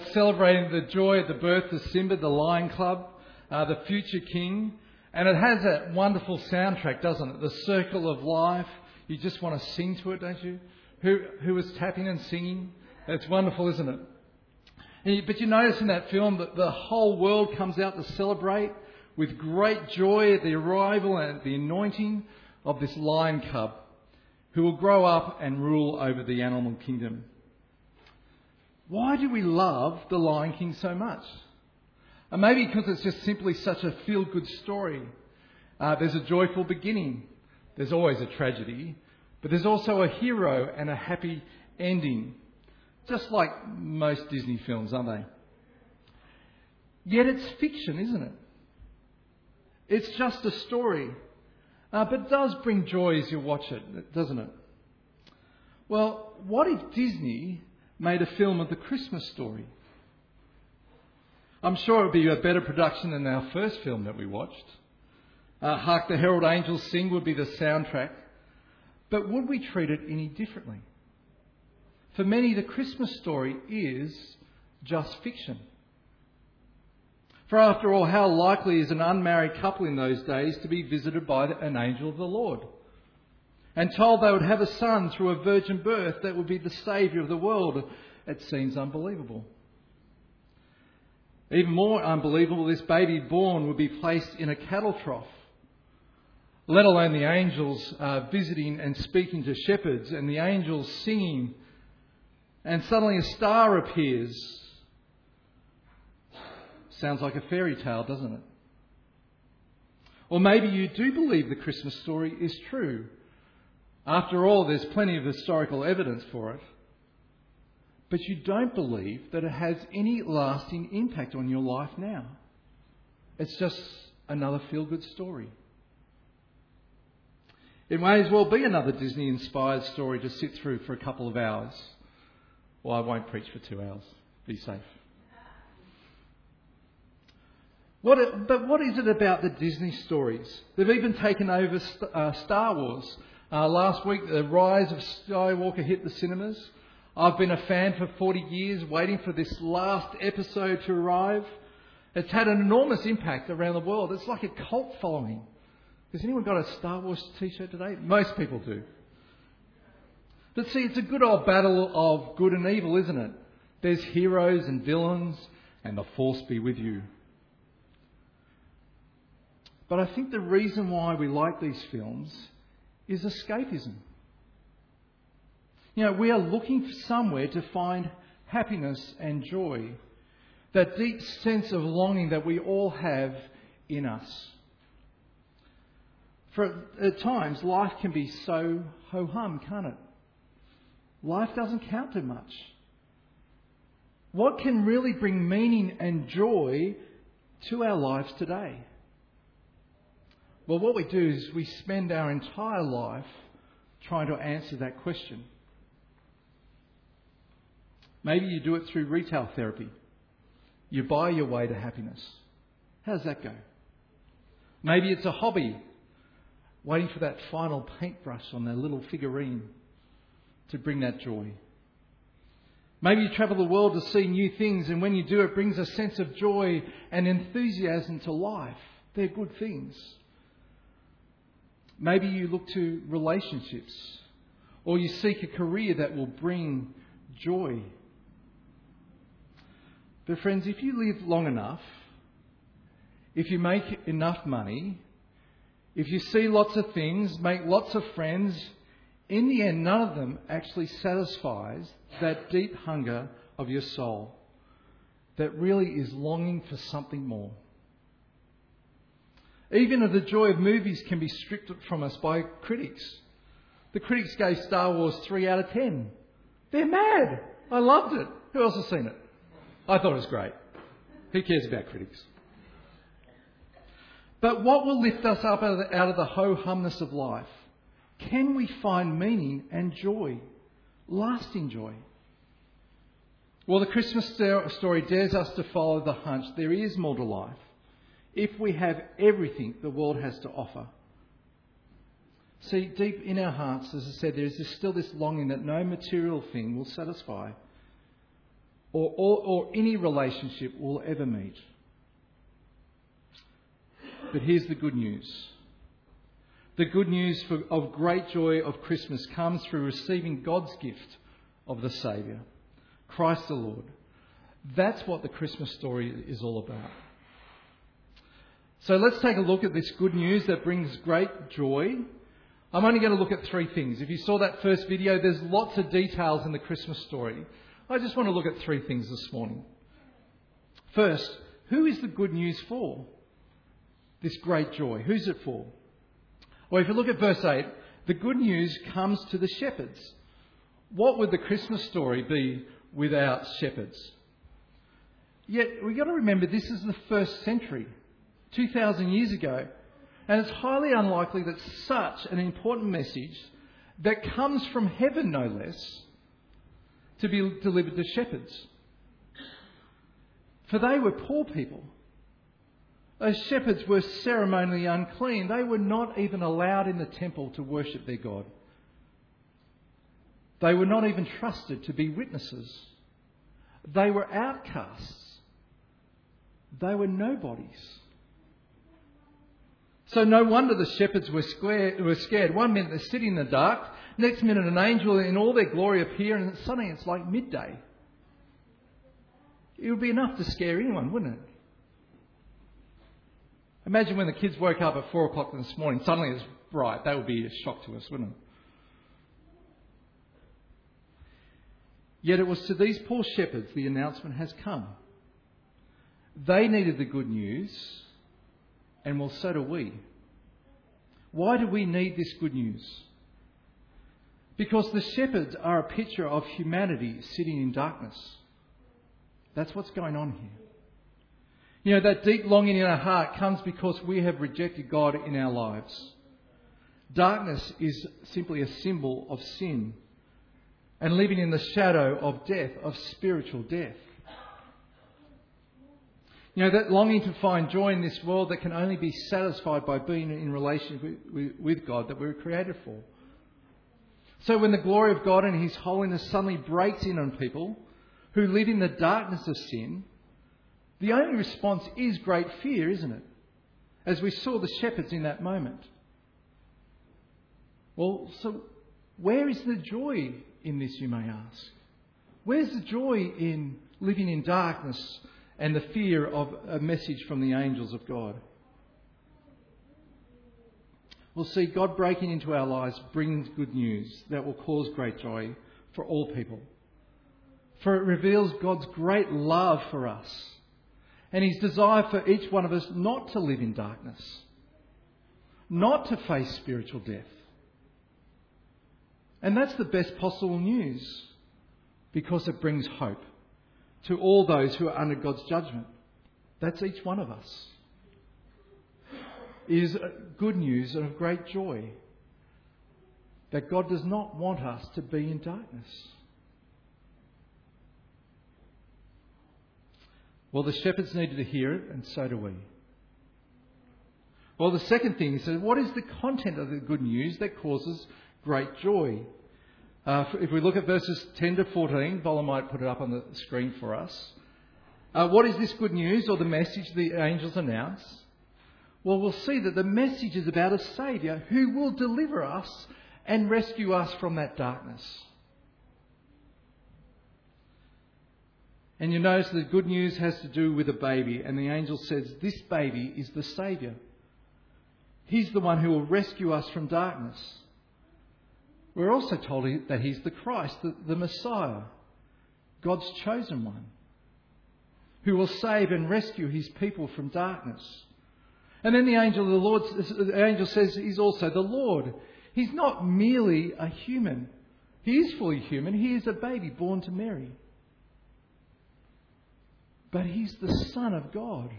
celebrating the joy at the birth of Simba, the Lion Club, the future king. And it has that wonderful soundtrack, doesn't it? The Circle of Life. You just want to sing to it, don't you? Who was tapping and singing? It's wonderful, isn't it? But you notice in that film that the whole world comes out to celebrate with great joy at the arrival and the anointing of this lion cub who will grow up and rule over the animal kingdom. Why do we love the Lion King so much? And maybe because it's just simply such a feel-good story. There's a joyful beginning. There's always a tragedy. But there's also a hero and a happy ending. Just like most Disney films, aren't they? Yet it's fiction, isn't it? It's just a story. But it does bring joy as you watch it, doesn't it? Well, what if Disney made a film of the Christmas story? I'm sure it would be a better production than our first film that we watched. Hark the Herald Angels Sing would be the soundtrack. But would we treat it any differently? For many, the Christmas story is just fiction. For after all, how likely is an unmarried couple in those days to be visited by an angel of the Lord and told they would have a son through a virgin birth that would be the saviour of the world? It seems unbelievable. Even more unbelievable, this baby born would be placed in a cattle trough, let alone the angels visiting and speaking to shepherds and the angels singing, and suddenly a star appears. Sounds like a fairy tale, doesn't it? Or maybe you do believe the Christmas story is true. After all, there's plenty of historical evidence for it. But you don't believe that it has any lasting impact on your life now. It's just another feel-good story. It may as well be another Disney-inspired story to sit through for a couple of hours. Well, I won't preach for 2 hours. Be safe. But what is it about the Disney stories? They've even taken over Star Wars. Last week, the Rise of Skywalker hit the cinemas. I've been a fan for 40 years, waiting for this last episode to arrive. It's had an enormous impact around the world. It's like a cult following. Has anyone got a Star Wars t-shirt today? Most people do. But see, it's a good old battle of good and evil, isn't it? There's heroes and villains, and the Force be with you. But I think the reason why we like these films is escapism. You know, we are looking for somewhere to find happiness and joy, that deep sense of longing that we all have in us. For at times, life can be so ho-hum, can't it? Life doesn't count too much. What can really bring meaning and joy to our lives today? Well, what we do is we spend our entire life trying to answer that question. Maybe you do it through retail therapy. You buy your way to happiness. How does that go? Maybe it's a hobby, waiting for that final paintbrush on that little figurine to bring that joy. Maybe you travel the world to see new things, and when you do, it brings a sense of joy and enthusiasm to life. They're good things. Maybe you look to relationships, or you seek a career that will bring joy. But friends, if you live long enough, if you make enough money, if you see lots of things, make lots of friends, in the end, none of them actually satisfies that deep hunger of your soul that really is longing for something more. Even the joy of movies can be stripped from us by critics. The critics gave Star Wars 3 out of 10. They're mad. I loved it. Who else has seen it? I thought it was great. Who cares about critics? But what will lift us up out of the ho-humness of life? Can we find meaning and joy? Lasting joy? Well, the Christmas story dares us to follow the hunch there is more to life if we have everything the world has to offer. See, deep in our hearts, as I said, there is still this longing that no material thing will satisfy. or any relationship will ever meet. But here's the good news. The good news of great joy of Christmas comes through receiving God's gift of the Saviour, Christ the Lord. That's what the Christmas story is all about. So let's take a look at this good news that brings great joy. I'm only going to look at three things. If you saw that first video, there's lots of details in the Christmas story. I just want to look at three things this morning. First, who is the good news for? This great joy. Who's it for? Well, if you look at verse 8, the good news comes to the shepherds. What would the Christmas story be without shepherds? Yet, we've got to remember this is the first century, 2,000 years ago. And it's highly unlikely that such an important message that comes from heaven, no less, to be delivered to shepherds. For they were poor people. Those shepherds were ceremonially unclean. They were not even allowed in the temple to worship their God. They were not even trusted to be witnesses. They were outcasts. They were nobodies. So no wonder the shepherds were scared. One minute they're sitting in the dark, next minute an angel in all their glory appear, and suddenly it's like midday. It would be enough to scare anyone, wouldn't it? Imagine when the kids woke up at 4 o'clock this morning, suddenly it's bright. That would be a shock to us, wouldn't it? Yet it was to these poor shepherds the announcement has come. They needed the good news, and well, so do we. Why do we need this good news? Because the shepherds are a picture of humanity sitting in darkness. That's what's going on here. You know, that deep longing in our heart comes because we have rejected God in our lives. Darkness is simply a symbol of sin and living in the shadow of death, of spiritual death. You know, that longing to find joy in this world that can only be satisfied by being in relationship with God that we were created for. So when the glory of God and His holiness suddenly breaks in on people who live in the darkness of sin, the only response is great fear, isn't it? As we saw the shepherds in that moment. Well, so where is the joy in this, you may ask? Where's the joy in living in darkness and the fear of a message from the angels of God? Well, see, God breaking into our lives brings good news that will cause great joy for all people. For it reveals God's great love for us and His desire for each one of us not to live in darkness, not to face spiritual death. And that's the best possible news because it brings hope to all those who are under God's judgment. That's each one of us. It is good news and of great joy that God does not want us to be in darkness. Well, the shepherds needed to hear it, and so do we. Well, the second thing is, what is the content of the good news that causes great joy? If we look at verses 10 to 14, Vola might put it up on the screen for us. What is this good news or the message the angels announce? Well, we'll see that the message is about a Saviour who will deliver us and rescue us from that darkness. And you notice the good news has to do with a baby, and the angel says this baby is the Saviour. He's the one who will rescue us from darkness. We're also told that He's the Christ, the Messiah, God's chosen one, who will save and rescue His people from darkness. And then the angel says He's also the Lord. He's not merely a human. He is fully human. He is a baby born to Mary. But He's the Son of God.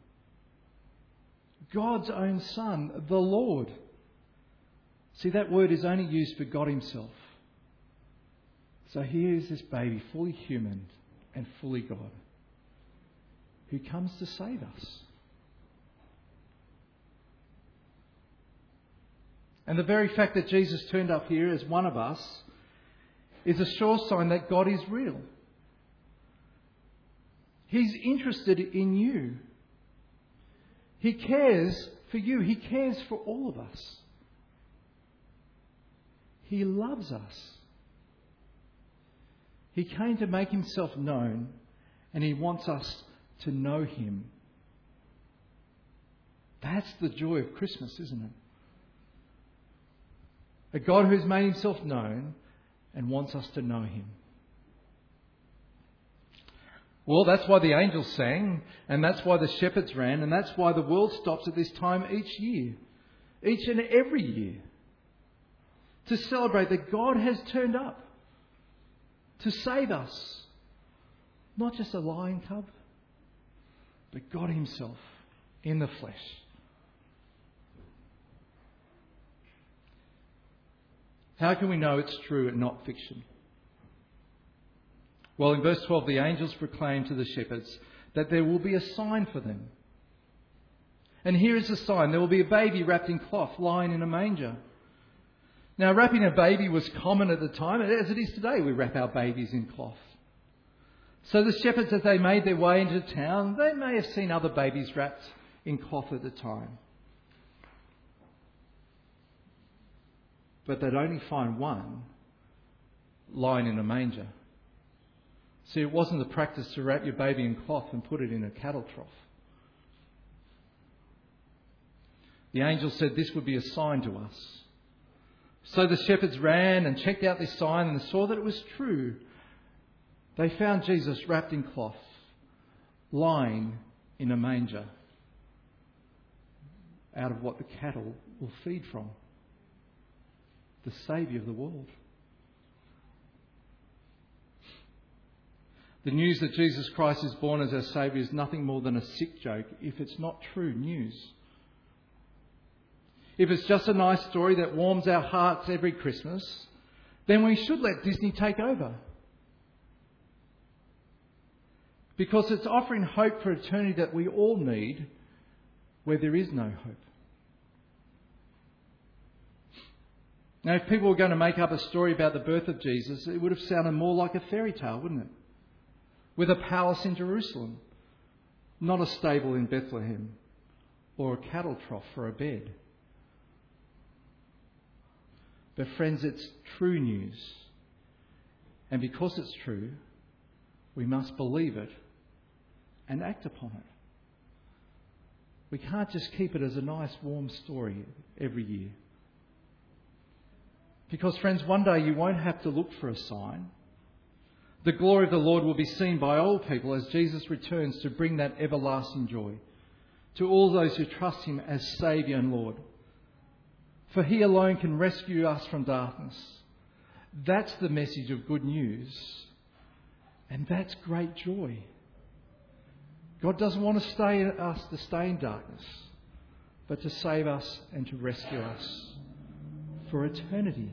God's own Son, the Lord. See, that word is only used for God Himself. So here is this baby, fully human and fully God, who comes to save us. And the very fact that Jesus turned up here as one of us is a sure sign that God is real. He's interested in you. He cares for you. He cares for all of us. He loves us. He came to make himself known, and he wants us to know him. That's the joy of Christmas, isn't it? A God who's made himself known and wants us to know him. Well, that's why the angels sang, and that's why the shepherds ran, and that's why the world stops at this time each year, each and every year, to celebrate that God has turned up to save us. Not just a lion cub, but God himself in the flesh. How can we know it's true and not fiction? Well, in verse 12, the angels proclaim to the shepherds that there will be a sign for them. And here is the sign. There will be a baby wrapped in cloth lying in a manger. Now, wrapping a baby was common at the time, as it is today. We wrap our babies in cloth. So the shepherds, as they made their way into town, they may have seen other babies wrapped in cloth at the time. But they'd only find one lying in a manger. See, it wasn't the practice to wrap your baby in cloth and put it in a cattle trough. The angel said this would be a sign to us. So the shepherds ran and checked out this sign and saw that it was true. They found Jesus wrapped in cloth, lying in a manger, out of what the cattle will feed from. The Saviour of the world. The news that Jesus Christ is born as our Saviour is nothing more than a sick joke if it's not true news. If it's just a nice story that warms our hearts every Christmas, then we should let Disney take over. Because it's offering hope for eternity that we all need where there is no hope. Now, if people were going to make up a story about the birth of Jesus, it would have sounded more like a fairy tale, wouldn't it? With a palace in Jerusalem, not a stable in Bethlehem, or a cattle trough for a bed. But friends, it's true news. And because it's true, we must believe it and act upon it. We can't just keep it as a nice warm story every year. Because friends, one day you won't have to look for a sign. The glory of the Lord will be seen by all people as Jesus returns to bring that everlasting joy to all those who trust him as Saviour and Lord. For he alone can rescue us from darkness. That's the message of good news. And that's great joy. God doesn't want us to stay in darkness, but to save us and to rescue us for eternity.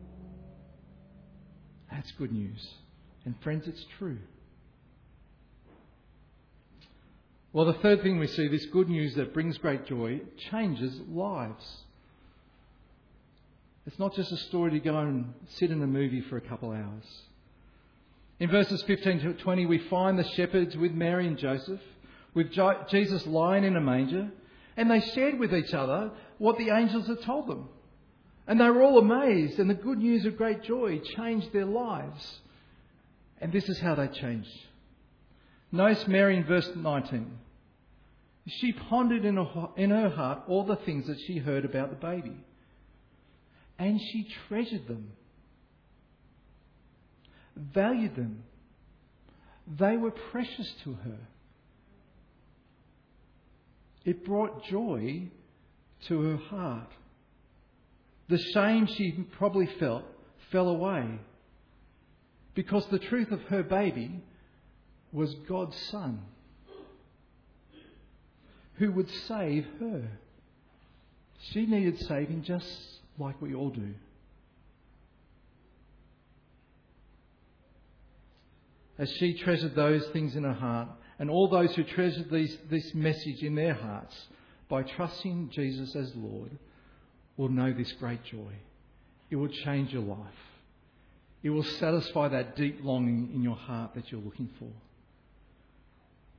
That's good news. And friends, it's true. Well, the third thing we see, this good news that brings great joy, changes lives. It's not just a story to go and sit in a movie for a couple hours. In verses 15 to 20, we find the shepherds with Mary and Joseph, with Jesus lying in a manger, and they shared with each other what the angels had told them. And they were all amazed, and the good news of great joy changed their lives. And this is how they changed. Notice Mary in verse 19. She pondered in her heart all the things that she heard about the baby. And she treasured them, valued them. They were precious to her. It brought joy to her heart. The shame she probably felt fell away, because the truth of her baby was God's Son, who would save her. She needed saving just like we all do. As she treasured those things in her heart, and all those who treasured this message in their hearts by trusting Jesus as Lord will know this great joy. It will change your life. It will satisfy that deep longing in your heart that you're looking for.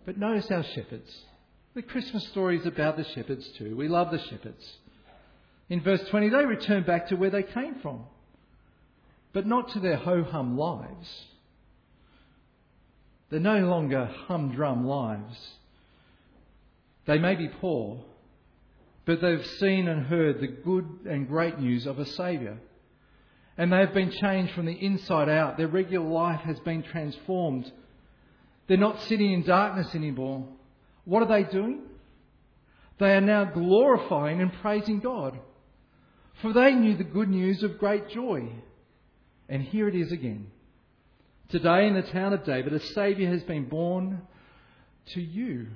But notice our shepherds. The Christmas story is about the shepherds too. We love the shepherds. In verse 20, they return back to where they came from, but not to their ho-hum lives. They're no longer humdrum lives. They may be poor, but they've seen and heard the good and great news of a Saviour. And they've been changed from the inside out. Their regular life has been transformed. They're not sitting in darkness anymore. What are they doing? They are now glorifying and praising God. For they knew the good news of great joy. And here it is again. Today in the town of David, a Saviour has been born to you,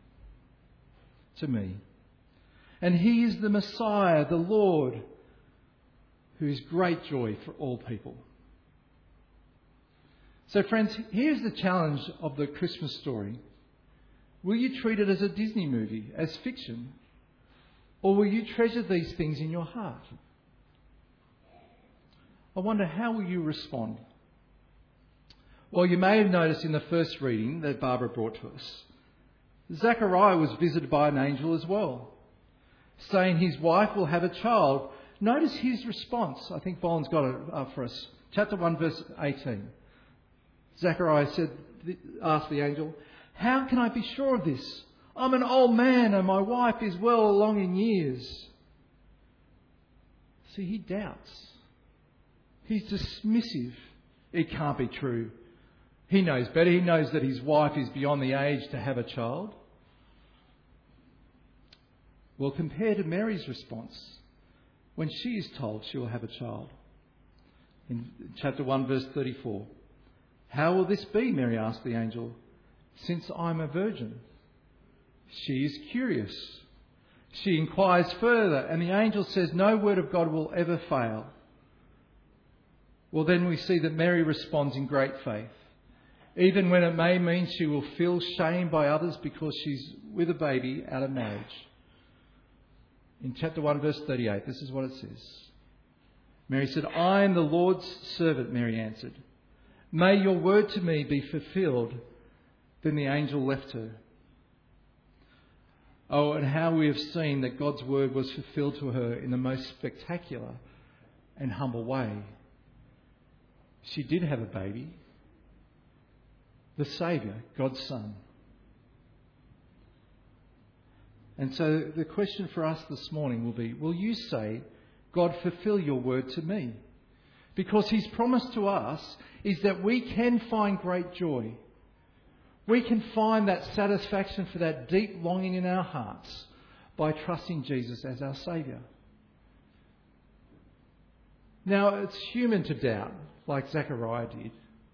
to me. And He is the Messiah, the Lord, who is great joy for all people. So friends, here's the challenge of the Christmas story. Will you treat it as a Disney movie, as fiction? Or will you treasure these things in your heart? I wonder, how will you respond? Well, you may have noticed in the first reading that Barbara brought to us, Zechariah was visited by an angel as well, saying his wife will have a child. Notice his response. I think Boland's got it up for us. Chapter 1, verse 18. Zechariah asked the angel, "How can I be sure of this? I'm an old man and my wife is well along in years." See, he doubts. He's dismissive. It can't be true. He knows better. He knows that his wife is beyond the age to have a child. Well, compare to Mary's response when she is told she will have a child. In chapter 1, verse 34. "How will this be?" Mary asked the angel, "since I'm a virgin?" She is curious. She inquires further, and the angel says no word of God will ever fail. Well, then we see that Mary responds in great faith, even when it may mean she will feel shamed by others because she's with a baby out of marriage. In chapter 1, verse 38, this is what it says. Mary said, "I am the Lord's servant," Mary answered. "May your word to me be fulfilled." Then the angel left her. Oh, and how we have seen that God's word was fulfilled to her in the most spectacular and humble way. She did have a baby, the Saviour, God's Son. And so the question for us this morning will be, will you say, "God, fulfill your word to me"? Because His promise to us is that we can find great joy. We can find that satisfaction for that deep longing in our hearts by trusting Jesus as our Saviour. Now, it's human to doubt, like Zechariah did.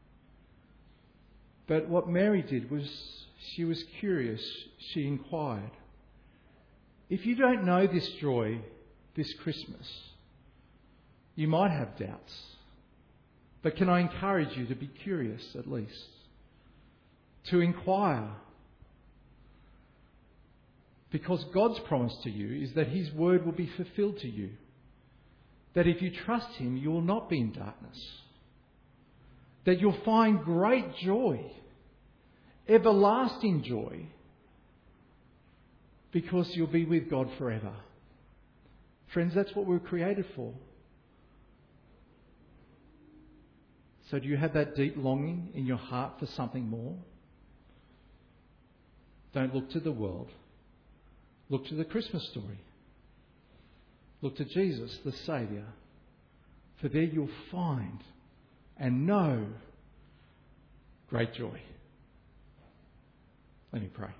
But what Mary did was she was curious. She inquired. If you don't know this joy this Christmas, you might have doubts. But can I encourage you to be curious at least? To inquire. Because God's promise to you is that His word will be fulfilled to you. That if you trust Him, you will not be in darkness. That you'll find great joy, everlasting joy, because you'll be with God forever. Friends, that's what we're created for. So do you have that deep longing in your heart for something more? Don't look to the world. Look to the Christmas story. Look to Jesus, the Saviour. For there you'll find and know great joy. Let me pray.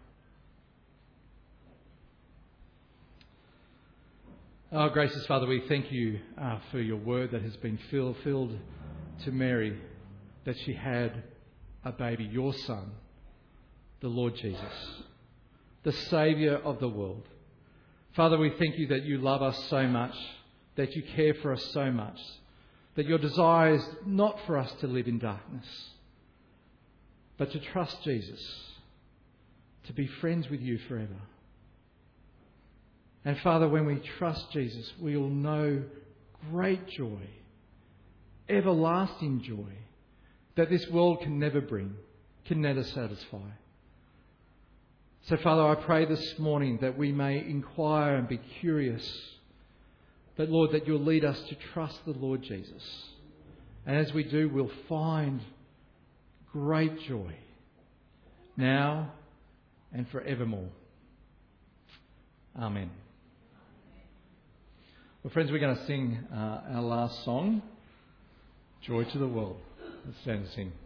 Oh, gracious Father, we thank you for your word that has been fulfilled to Mary, that she had a baby, your Son, the Lord Jesus, the Saviour of the world. Father, we thank you that you love us so much, that you care for us so much, that your desire is not for us to live in darkness, but to trust Jesus, to be friends with you forever. And Father, when we trust Jesus, we will know great joy, everlasting joy, that this world can never bring, can never satisfy. So, Father, I pray this morning that we may inquire and be curious. That, Lord, that you'll lead us to trust the Lord Jesus. And as we do, we'll find great joy now and forevermore. Amen. Well, friends, we're going to sing our last song, Joy to the World. Let's stand and sing.